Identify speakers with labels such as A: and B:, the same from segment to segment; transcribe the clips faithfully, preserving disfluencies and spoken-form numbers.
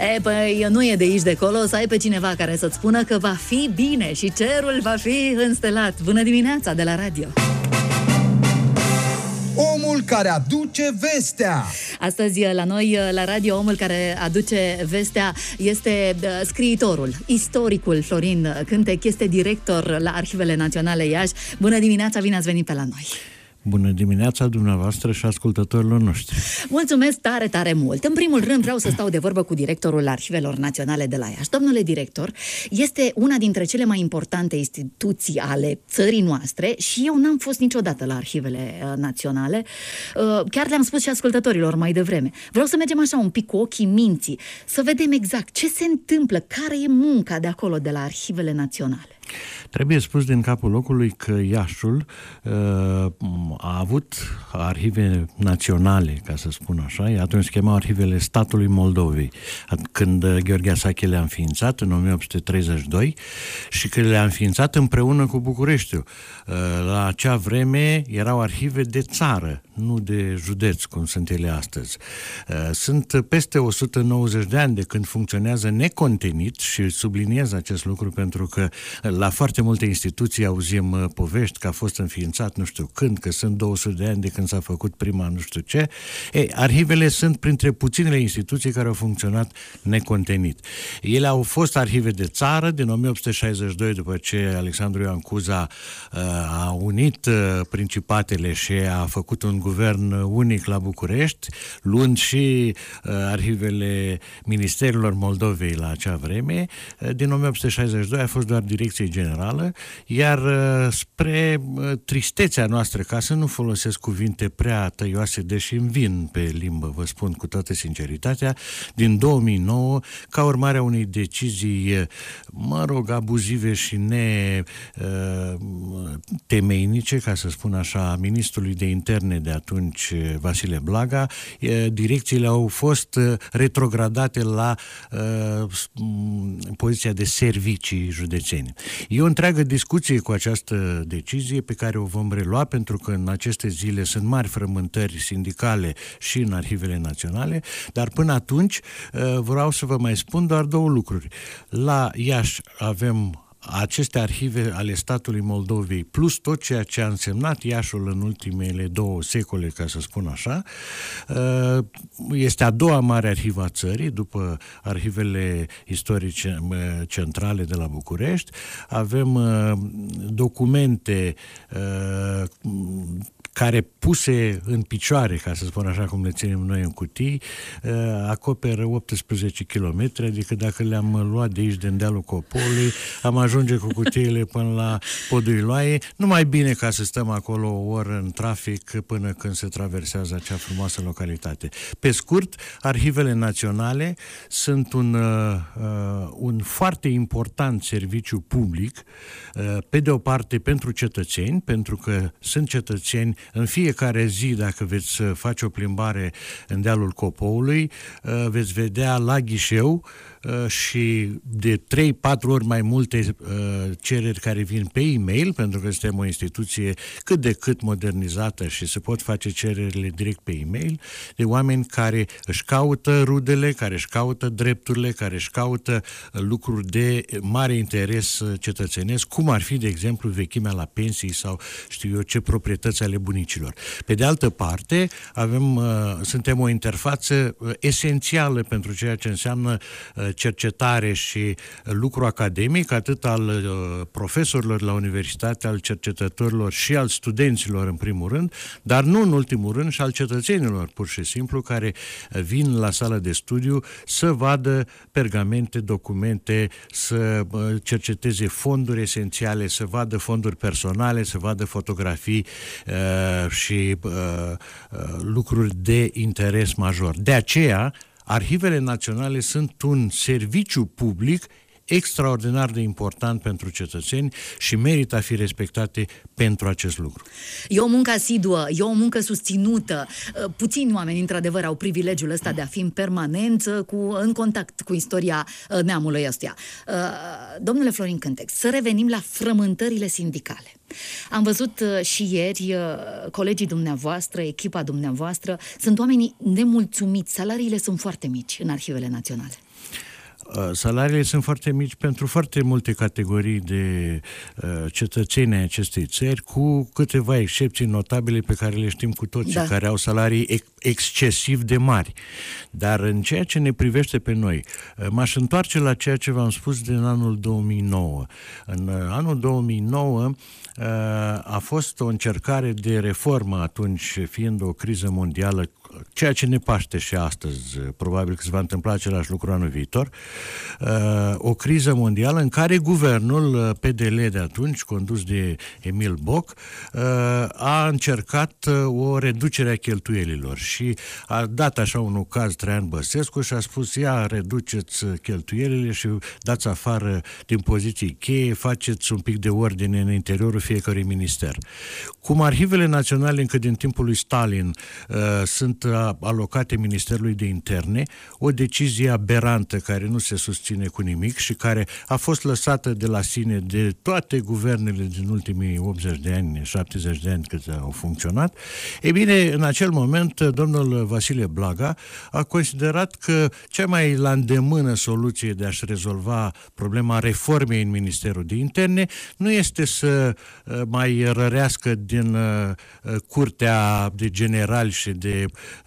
A: E, păi nu e de aici de acolo să ai pe cineva care să-ți spună că va fi bine și cerul va fi înstelat. Bună dimineața de la radio!
B: Omul care aduce vestea.
A: Astăzi la noi, la radio, omul care aduce vestea este scriitorul, istoricul Florin Cântec, este director la Arhivele Naționale Iași. Bună dimineața, bine ați venit pe la noi!
C: Bună dimineața dumneavoastră și ascultătorilor noștri.
A: Mulțumesc tare, tare mult. În primul rând vreau să stau de vorbă cu directorul Arhivelor Naționale de la Iași. Domnule director, este una dintre cele mai importante instituții ale țării noastre și eu n-am fost niciodată la Arhivele Naționale. Chiar le-am spus și ascultătorilor mai devreme. Vreau să mergem așa un pic cu ochii minții, să vedem exact ce se întâmplă, care e munca de acolo, de la Arhivele Naționale.
C: Trebuie spus din capul locului că Iașul uh, a avut arhive naționale, ca să spun așa, atunci se chemau Arhivele Statului Moldovei, când Gheorghe Asache le-a înființat în o mie opt sute treizeci și doi și că le-a înființat împreună cu Bucureștiul. Uh, la acea vreme erau arhive de țară, nu de județ, cum sunt ele astăzi. Uh, sunt peste o sută nouăzeci de ani de când funcționează necontenit și subliniez acest lucru pentru că la foarte multe instituții auzim povești că a fost înființat nu știu când, că sunt două sute de ani de când s-a făcut prima nu știu ce. Ei, arhivele sunt printre puținele instituții care au funcționat necontenit. Ele au fost arhive de țară din o mie opt sute șaizeci și doi, după ce Alexandru Ioan Cuza uh, a unit uh, principatele și a făcut un guvern unic la București, luând și uh, arhivele ministerilor Moldovei la acea vreme. Uh, din o mie opt sute șaizeci și doi a fost doar direcție generală, iar spre tristețea noastră, ca să nu folosesc cuvinte prea tăioase, deși îmi vin pe limbă, vă spun cu toată sinceritatea, din două mii nouă, ca urmare a unei decizii, mă rog, abuzive și netemeinice, ca să spun așa, a ministrului de interne de atunci, Vasile Blaga, direcțiile au fost retrogradate la poziția de servicii județeni. E o întreagă discuție cu această decizie pe care o vom relua pentru că în aceste zile sunt mari frământări sindicale și în Arhivele Naționale, dar până atunci vreau să vă mai spun doar două lucruri. La Iași avem aceste arhive ale statului Moldovei, plus tot ceea ce a însemnat Iașul în ultimele două secole, ca să spun așa. Este a doua mare arhivă a țării, după arhivele istorice centrale de la București. Avem documente care puse în picioare, ca să spun așa cum le ținem noi în cutii, acoperă optsprezece kilometri, adică dacă le-am luat de aici, de dealul Copoului, am ajunge cu cutiile până la Podul Iloaie, nu mai bine ca să stăm acolo o oră în trafic până când se traversează acea frumoasă localitate. Pe scurt, Arhivele Naționale sunt un, uh, un foarte important serviciu public, uh, pe de o parte pentru cetățeni, pentru că sunt cetățeni în fiecare zi, dacă veți face o plimbare în dealul Copoului, veți vedea la ghișeu și de trei patru ori mai multe cereri care vin pe e-mail, pentru că suntem o instituție cât de cât modernizată și se pot face cererile direct pe e-mail, de oameni care își caută rudele, care își caută drepturile, care își caută lucruri de mare interes cetățenesc, cum ar fi, de exemplu, vechimea la pensii sau știu eu ce proprietăți ale bunicilor. Pe de altă parte, avem, suntem o interfață esențială pentru ceea ce înseamnă cercetare și lucru academic, atât al profesorilor la universitate, al cercetătorilor și al studenților în primul rând, dar nu în ultimul rând și al cetățenilor, pur și simplu, care vin la sala de studiu să vadă pergamente, documente, să cerceteze fonduri esențiale, să vadă fonduri personale, să vadă fotografii uh, și uh, uh, lucruri de interes major. De aceea, Arhivele Naționale sunt un serviciu public extraordinar de important pentru cetățeni și merită a fi respectate pentru acest lucru.
A: E o muncă asiduă, e o muncă susținută. Puțini oameni, într-adevăr, au privilegiul ăsta de a fi în permanență, cu, în contact cu istoria neamului ăstuia. Domnule Florin Cântec, să revenim la frământările sindicale. Am văzut și ieri colegii dumneavoastră, echipa dumneavoastră, sunt oamenii nemulțumiți, salariile sunt foarte mici în Arhivele Naționale.
C: Salariile sunt foarte mici pentru foarte multe categorii de uh, cetățeni ai acestei țări, cu câteva excepții notabile pe care le știm cu toții, da. care au salarii ex- excesiv de mari. Dar în ceea ce ne privește pe noi, m-aș întoarce la ceea ce v-am spus din anul două mii nouă. În anul două mii nouă a fost o încercare de reformă atunci, fiind o criză mondială, ceea ce ne paște și astăzi, probabil că se va întâmpla același lucru anul viitor, o criză mondială în care guvernul P D L de atunci, condus de Emil Boc, a încercat o reducere a cheltuielilor și a dat așa un caz Traian Băsescu și a spus: ia, reduceți cheltuielile și dați afară din poziții cheie, faceți un pic de ordine în interiorul fiecărui minister. Cum arhivele naționale încă din timpul lui Stalin uh, sunt alocate Ministerului de Interne, o decizie aberantă care nu se susține cu nimic și care a fost lăsată de la sine de toate guvernele din ultimii optzeci de ani, șaptezeci de ani cât au funcționat. E bine, în acel moment, domnul Vasile Blaga a considerat că cea mai la îndemână soluție de a-și rezolva problema reformei în Ministerul de Interne nu este să mai rărească din curtea de generali și de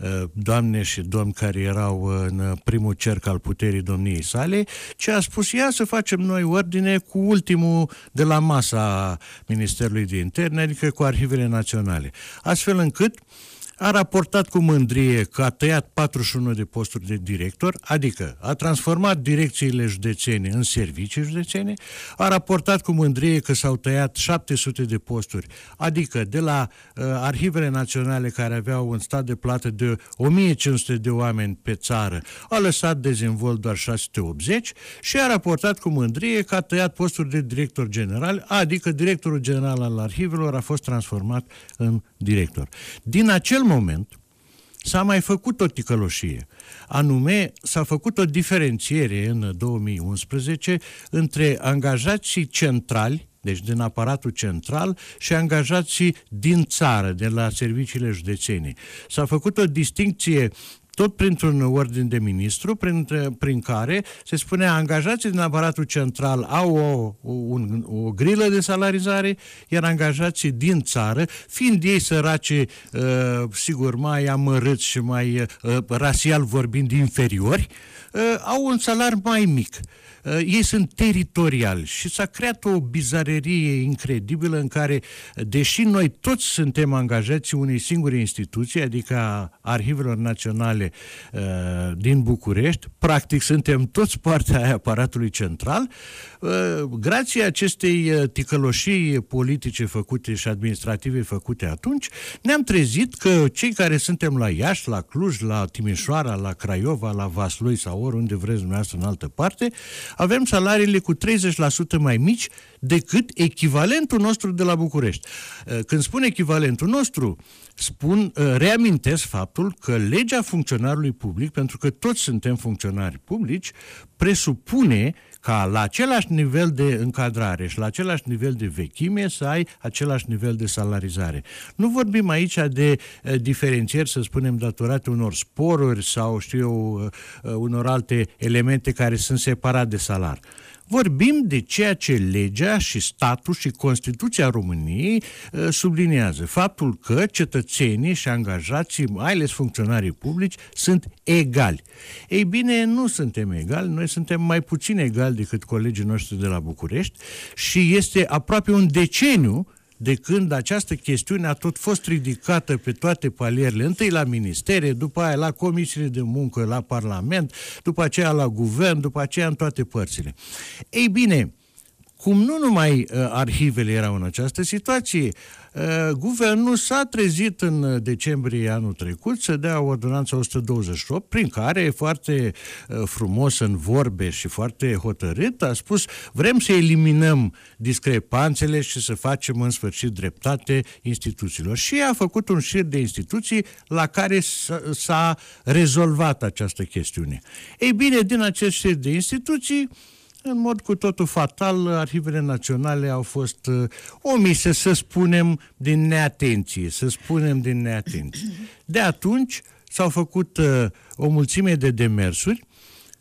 C: doamne și domni care erau în primul cerc al puterii domniei sale, ci a spus: ia să facem noi ordine cu ultimul de la masa Ministerului de Interne, adică cu arhivele naționale. Astfel încât a raportat cu mândrie că a tăiat patruzeci și unu de posturi de director, adică a transformat direcțiile județene în servicii județene, a raportat cu mândrie că s-au tăiat șapte sute de posturi, adică de la uh, arhivele naționale care aveau un stat de plată de o mie cinci sute de oameni pe țară, a lăsat dezinvolt doar șase sute optzeci și a raportat cu mândrie că a tăiat posturi de director general, adică directorul general al arhivelor a fost transformat în director. Din acel moment s-a mai făcut o ticăloșie, anume s-a făcut o diferențiere în două mii unsprezece între angajații centrali, deci din aparatul central, și angajații din țară, de la serviciile județene. S-a făcut o distincție tot printr-un ordin de ministru, prin, prin care se spunea: angajații din aparatul central au o, o, un, o grilă de salarizare, iar angajații din țară, fiind ei săraci, uh, sigur, mai amărâți și mai uh, rasial vorbind inferiori, uh, au un salar mai mic. Uh, ei sunt teritoriali și s-a creat o bizarerie incredibilă în care, deși noi toți suntem angajații unei singure instituții, adică a Arhivelor Naționale uh, din București, practic suntem toți partea aia aparatului central, uh, grație acestei uh, ticăloșii politice făcute și administrative făcute atunci, ne-am trezit că cei care suntem la Iași, la Cluj, la Timișoara, la Craiova, la Vaslui sau oriunde vreți dumneavoastră în altă parte, avem salariile cu treizeci la sută mai mici decât echivalentul nostru de la București. Când spun echivalentul nostru, spun, reamintesc faptul că legea funcționarului public, pentru că toți suntem funcționari publici, presupune ca la același nivel de încadrare și la același nivel de vechime să ai același nivel de salarizare. Nu vorbim aici de uh, diferențieri, să spunem, datorate unor sporuri sau, știu eu, uh, unor alte elemente care sunt separate de salar. Vorbim de ceea ce legea și statul și Constituția României uh, subliniază. Faptul că cetățenii și angajații, mai ales funcționarii publici, sunt egali. Ei bine, nu suntem egali, noi suntem mai puțin egali decât colegii noștri de la București și este aproape un deceniu de când această chestiune a tot fost ridicată pe toate palierele, întâi la ministere, după aia la comisiile de muncă, la Parlament, după aceea la guvern, după aceea în toate părțile. Ei bine, cum nu numai uh, arhivele erau în această situație, uh, guvernul s-a trezit în decembrie anul trecut să dea ordonanța o sută douăzeci și opt, prin care, foarte uh, frumos în vorbe și foarte hotărât, a spus: vrem să eliminăm discrepanțele și să facem în sfârșit dreptate instituțiilor. Și a făcut un șir de instituții la care s-a, s-a rezolvat această chestiune. Ei bine, din acest șir de instituții, în mod cu totul fatal, arhivele naționale au fost uh, omise, să spunem, din neatenție, să spunem din neatenție. De atunci s-au făcut uh, o mulțime de demersuri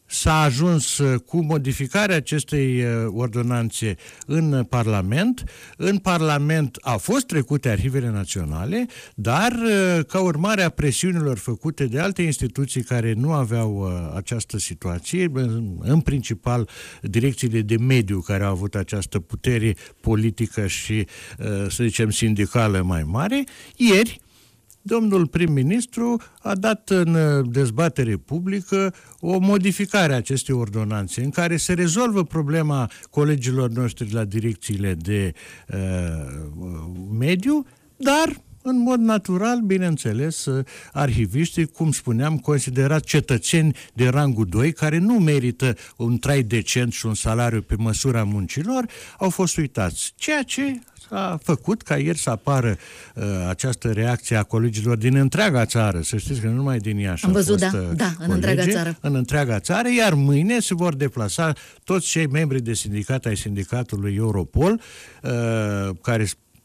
C: s-a ajuns cu modificarea acestei ordonanțe în Parlament. În Parlament au fost trecute arhivele naționale, dar ca urmare a presiunilor făcute de alte instituții care nu aveau această situație, în principal direcțiile de mediu care au avut această putere politică și, să zicem, sindicală mai mare, ieri domnul prim-ministru a dat în dezbatere publică o modificare a acestei ordonanțe în care se rezolvă problema colegilor noștri la direcțiile de uh, mediu, dar în mod natural, bineînțeles, arhiviștii, cum spuneam, considerați cetățeni de rangul doi, care nu merită un trai decent și un salariu pe măsura muncilor, au fost uitați. Ceea ce a făcut ca ieri să apară uh, această reacție a colegilor din întreaga țară. Să știți că nu numai din Iași.
A: Am văzut,
C: fost,
A: da,
C: uh,
A: da, în
C: colege,
A: întreaga țară.
C: În întreaga țară, iar mâine se vor deplasa toți cei membri de sindicat ai sindicatului Europol, uh, care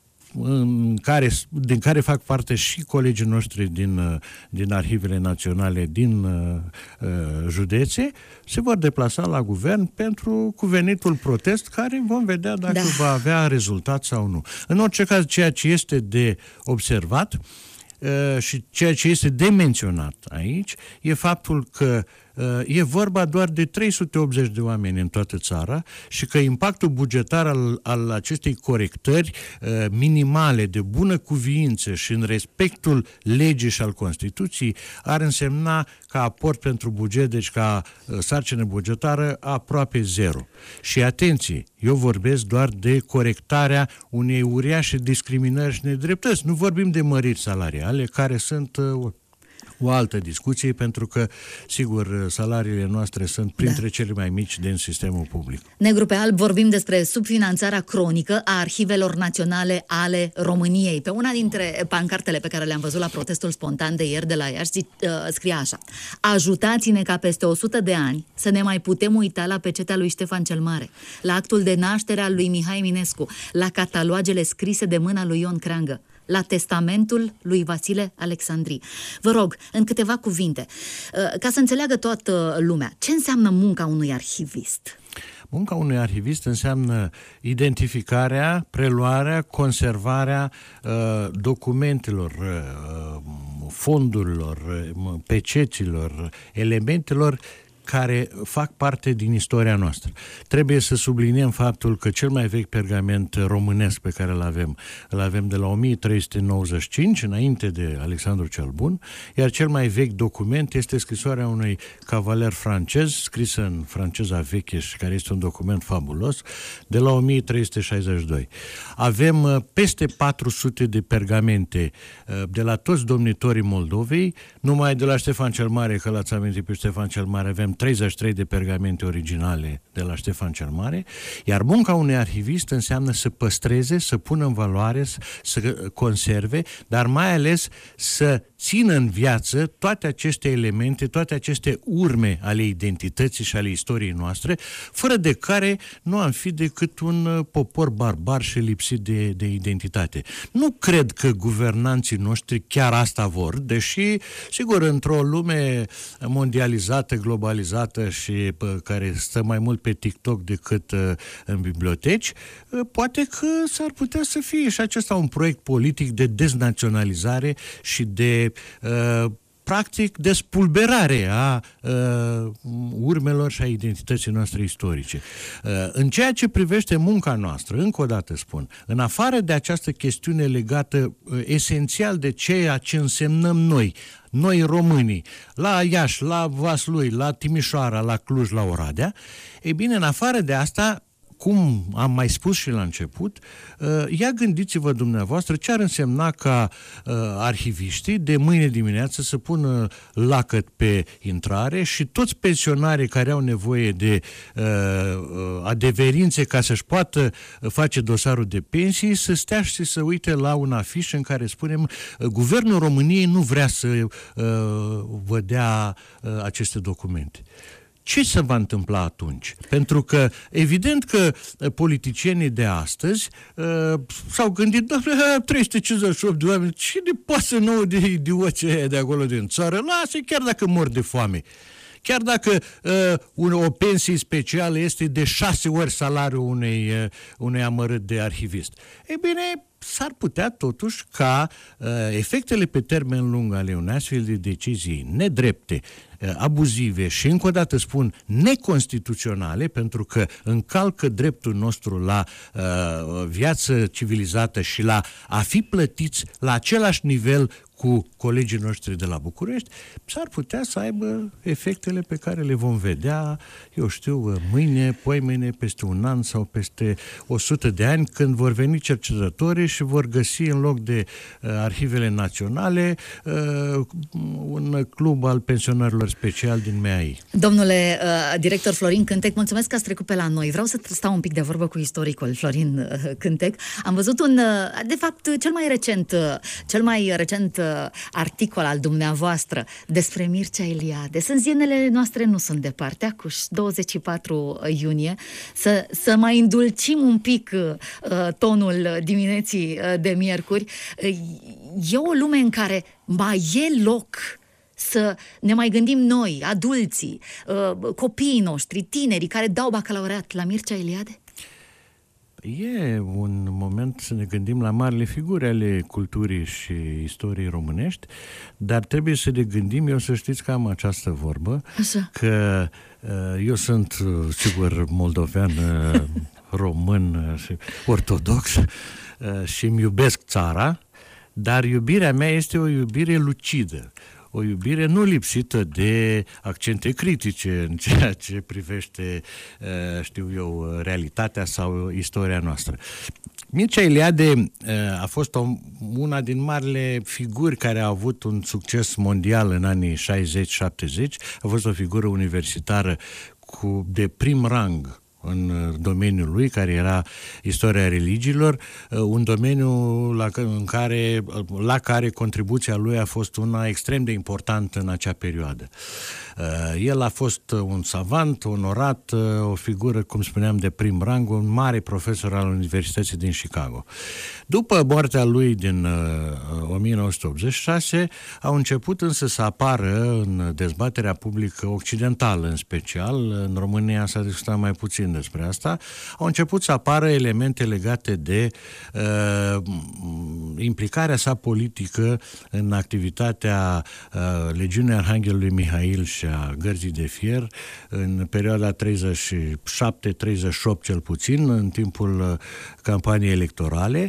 C: în care, din care fac parte și colegii noștri din, din arhivele naționale din uh, județe, se vor deplasa la guvern pentru cuvenitul protest, care vom vedea dacă da. va avea rezultat sau nu. În orice caz, ceea ce este de observat uh, și ceea ce este de menționat aici e faptul că e vorba doar de trei sute optzeci de oameni în toată țara și că impactul bugetar al, al acestei corectări uh, minimale de bună cuviință și în respectul legii și al Constituției ar însemna ca aport pentru buget, deci ca uh, sarcină bugetară, aproape zero. Și atenție, eu vorbesc doar de corectarea unei uriașe discriminări și nedreptăți. Nu vorbim de măriri salariale, care sunt uh, o altă discuție, pentru că, sigur, salariile noastre sunt printre da. cele mai mici din sistemul public.
A: Negru pe alb vorbim despre subfinanțarea cronică a arhivelor naționale ale României. Pe una dintre pancartele pe care le-am văzut la protestul spontan de ieri de la Iași, scria așa: ajutați-ne ca peste o sută de ani să ne mai putem uita la pecetea lui Ștefan cel Mare, la actul de naștere al lui Mihai Eminescu, la catalogele scrise de mâna lui Ion Creangă, la testamentul lui Vasile Alexandri. Vă rog, în câteva cuvinte, ca să înțeleagă toată lumea, ce înseamnă munca unui arhivist?
C: Munca unui arhivist înseamnă identificarea, preluarea, conservarea uh, documentelor, uh, fondurilor, uh, peceților, elementelor care fac parte din istoria noastră. Trebuie să subliniem faptul că cel mai vechi pergament românesc pe care îl avem, îl avem de la o mie trei sute nouăzeci și cinci, înainte de Alexandru cel Bun, iar cel mai vechi document este scrisoarea unui cavaler francez, scrisă în franceza veche și care este un document fabulos, de la o mie trei sute șaizeci și doi. Avem peste patru sute de pergamente de la toți domnitorii Moldovei, numai de la Ștefan cel Mare, că l-ați amintit pe Ștefan cel Mare, avem treizeci și trei de pergamente originale de la Ștefan cel Mare, iar munca unui arhivist înseamnă să păstreze, să pună în valoare, să conserve, dar mai ales să țină în viață toate aceste elemente, toate aceste urme ale identității și ale istoriei noastre, fără de care nu am fi decât un popor barbar și lipsit de, de identitate. Nu cred că guvernanții noștri chiar asta vor, deși, sigur, într-o lume mondializată, globalizată și pă, care stă mai mult pe TikTok decât uh, în biblioteci, uh, poate că s-ar putea să fie și acesta un proiect politic de deznaționalizare și de uh, practic de spulberare a uh, urmelor și a identității noastre istorice. Uh, în ceea ce privește munca noastră, încă o dată spun, în afară de această chestiune legată uh, esențial de ceea ce însemnăm noi, noi românii, la Iași, la Vaslui, la Timișoara, la Cluj, la Oradea, ei bine, în afară de asta, cum am mai spus și la început, ia gândiți-vă dumneavoastră ce ar însemna ca uh, arhiviștii de mâine dimineață să pună lacăt pe intrare și toți pensionarii care au nevoie de uh, adeverințe ca să-și poată face dosarul de pensii să stea și să uite la un afiș în care spunem Guvernul României nu vrea să uh, vă dea uh, aceste documente. Ce se va întâmpla atunci? Pentru că, evident că politicienii de astăzi uh, s-au gândit, trei sute cincizeci și opt de oameni, cine pasă nouă de idioții aia de acolo din țară? Lasă, chiar dacă mor de foame. chiar dacă uh, un, o pensie specială este de șase ori salariul unei, uh, unei amărât de arhivist. Ei bine, s-ar putea totuși ca uh, efectele pe termen lung ale unei astfel de decizii nedrepte, uh, abuzive și, încă o dată spun, neconstituționale, pentru că încalcă dreptul nostru la uh, viață civilizată și la a fi plătiți la același nivel cu colegii noștri de la București, s-ar putea să aibă efectele pe care le vom vedea, eu știu, mâine, poimâine, peste un an sau peste o sută de ani, când vor veni cercetătorii și vor găsi în loc de uh, arhivele naționale uh, un club al pensionarilor special din M E A I.
A: Domnule uh, director Florin Cântec, mulțumesc că ați trecut pe la noi. Vreau să stau un pic de vorbă cu istoricul Florin uh, Cântec. Am văzut un, uh, de fapt, cel mai recent, uh, cel mai recent uh, articol al dumneavoastră despre Mircea Eliade. Sunt zilele noastre, nu sunt departe, acuși douăzeci și patru iunie, să, să mai îndulcim un pic uh, tonul dimineții uh, de miercuri. E o lume în care mai e loc să ne mai gândim noi, adulții, uh, copiii noștri, tinerii care dau bacalaureat la Mircea Eliade?
C: E un moment să ne gândim la marile figuri ale culturii și istoriei românești, dar trebuie să ne gândim, eu să știți că am această vorbă,
A: Așa.
C: că eu sunt, sigur, moldovean, român și ortodox și îmi iubesc țara, dar iubirea mea este o iubire lucidă. O iubire nu lipsită de accente critice în ceea ce privește, știu eu, realitatea sau istoria noastră. Mircea Eliade a fost o, una din marile figuri care a avut un succes mondial în anii șaizeci șaptezeci. A fost o figură universitară cu, de prim rang în domeniul lui, care era istoria religiilor, un domeniu la, în care, la care contribuția lui a fost una extrem de importantă în acea perioadă. El a fost un savant, onorat, o figură, cum spuneam, de prim rang, un mare profesor al Universității din Chicago. După moartea lui din o mie nouă sute optzeci și șase, au început însă să apară în dezbaterea publică occidentală, în special, în România s-a discutat mai puțin despre asta, au început să apară elemente legate de uh, implicarea sa politică în activitatea uh, Legiunii Arhanghelului Mihail și a Gărzii de Fier în perioada treizeci și șapte treizeci și opt cel puțin, în timpul uh, campaniei electorale,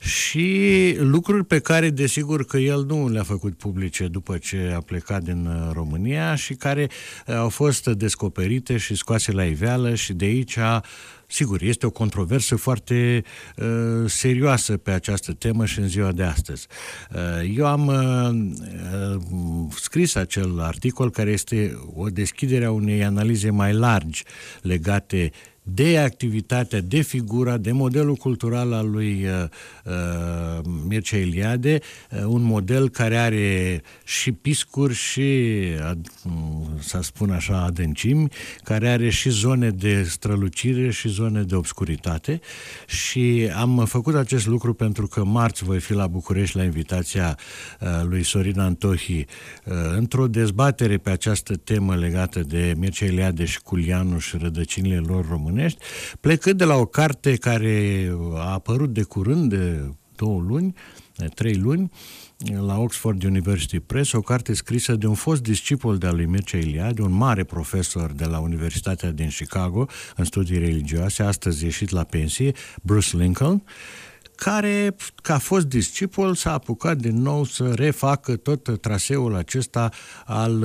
C: și lucruri pe care desigur că el nu le-a făcut publice după ce a plecat din uh, România și care uh, au fost descoperite și scoase la iveală, și de aici a sigur, este o controversă foarte uh, serioasă pe această temă și în ziua de astăzi. Uh, eu am uh, scris acel articol care este o deschidere a unei analize mai largi legate de activitatea, de figura, de modelul cultural al lui uh, uh, Mircea Eliade, uh, un model care are și piscuri și, uh, să spun așa, adâncimi, care are și zone de strălucire și zone de obscuritate, și am făcut acest lucru pentru că marți voi fi la București la invitația uh, lui Sorin Antohi uh, într-o dezbatere pe această temă legată de Mircea Eliade și Culianu și rădăcinile lor române, plecând de la o carte care a apărut de curând, de două luni, de trei luni, la Oxford University Press, o carte scrisă de un fost discipol de-al lui Mircea Eliade, un mare profesor de la Universitatea din Chicago în studii religioase, astăzi ieșit la pensie, Bruce Lincoln, care, ca fost discipol, s-a apucat din nou să refacă tot traseul acesta al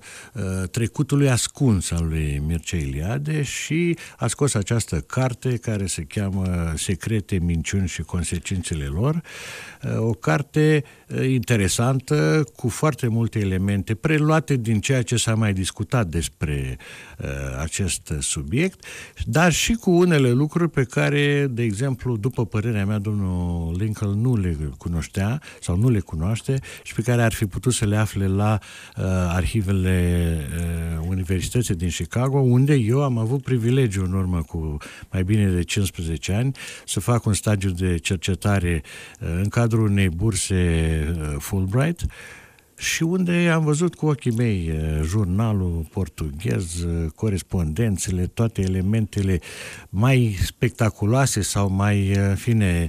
C: uh, trecutului ascuns al lui Mircea Eliade și a scos această carte care se cheamă Secrete, minciuni și consecințele lor, uh, o carte uh, interesantă, cu foarte multe elemente preluate din ceea ce s-a mai discutat despre uh, acest subiect, dar și cu unele lucruri pe care, de exemplu, după părerea mea, domnul Lincoln nu le cunoștea sau nu le cunoaște și pe care ar fi putut să le afle la uh, arhivele uh, Universității din Chicago, unde eu am avut privilegiu în urmă cu mai bine de cincisprezece ani să fac un stagiu de cercetare uh, în cadrul unei burse uh, Fulbright, și unde am văzut cu ochii mei jurnalul portughez, corespondențele, toate elementele mai spectaculoase sau mai, fine,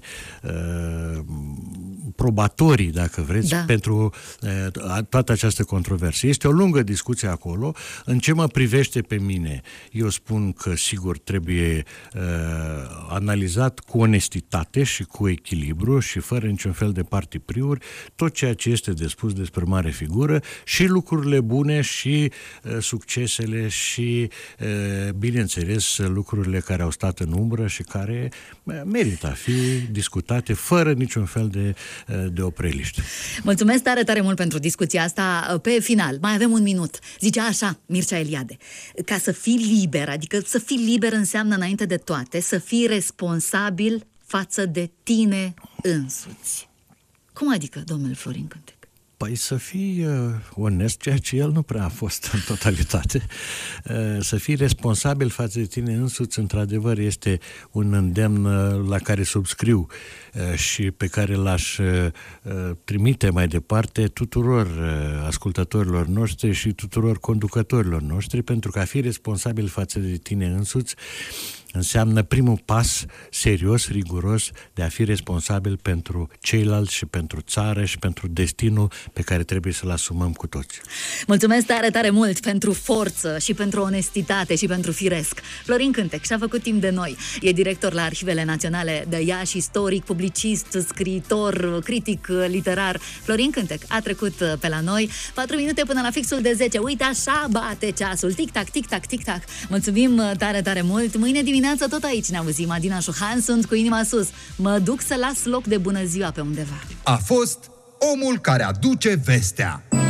C: probatorii, dacă vreți, da. pentru toată această controversă. Este o lungă discuție acolo. În ce mă privește pe mine, eu spun că, sigur, trebuie analizat cu onestitate și cu echilibru și fără niciun fel de partipriuri tot ceea ce este de spus despre mare figură, și lucrurile bune și uh, succesele și, uh, bineînțeles, lucrurile care au stat în umbră și care uh, merită a fi discutate fără niciun fel de, uh, de opreliște.
A: Mulțumesc tare, tare mult pentru discuția asta. Pe final, mai avem un minut. Zicea așa Mircea Eliade: ca să fii liber, adică să fii liber înseamnă, înainte de toate, să fii responsabil față de tine însuți. Cum adică, domnule Florin Cântec?
C: Păi să fii uh, onest, ceea ce el nu prea a fost în totalitate. Uh, să fii responsabil față de tine însuți, într-adevăr, este un îndemn uh, la care subscriu uh, și pe care l-aș uh, trimite mai departe tuturor uh, ascultătorilor noștri și tuturor conducătorilor noștri, pentru că a fi responsabil față de tine însuți înseamnă primul pas serios, riguros, de a fi responsabil pentru ceilalți și pentru țară și pentru destinul pe care trebuie să-l asumăm cu toți.
A: Mulțumesc tare, tare mult pentru forță și pentru onestitate și pentru firesc. Florin Cântec și-a făcut timp de noi. E director la Arhivele Naționale de Iași, istoric, publicist, scriitor, critic literar. Florin Cântec a trecut pe la noi. patru minute până la fixul de zece. Uite, așa bate ceasul. Tic-tac, tic-tac, tic-tac. Mulțumim tare, tare mult. Mâine dimineață tot aici ne auzim. Adina Șuhan sunt, cu inima sus. Mă duc să las loc de bună ziua pe undeva.
B: A fost Omul care aduce vestea.